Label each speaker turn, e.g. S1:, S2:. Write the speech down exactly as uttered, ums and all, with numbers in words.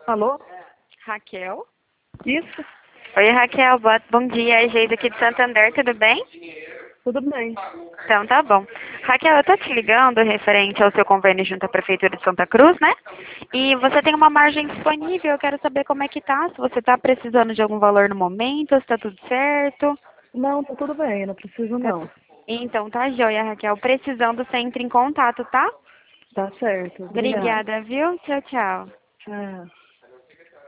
S1: Alô?
S2: Raquel?
S1: Isso?
S2: Oi, Raquel. Boa, bom dia. É Geisa aqui de Santander, tudo bem?
S1: Tudo bem.
S2: Então, tá bom. Raquel, eu tô te ligando referente ao seu convênio junto à Prefeitura de Santa Cruz, né? E você tem uma margem disponível, eu quero saber como é que tá, se você tá precisando de algum valor no momento, se tá tudo certo.
S1: Não, tá tudo bem, não preciso
S2: Tá...
S1: não.
S2: Então, tá joia, Raquel. Precisando, você entra em contato, tá?
S1: Tá certo, obrigada.
S2: Obrigada, viu? Tchau, tchau.
S1: Tchau.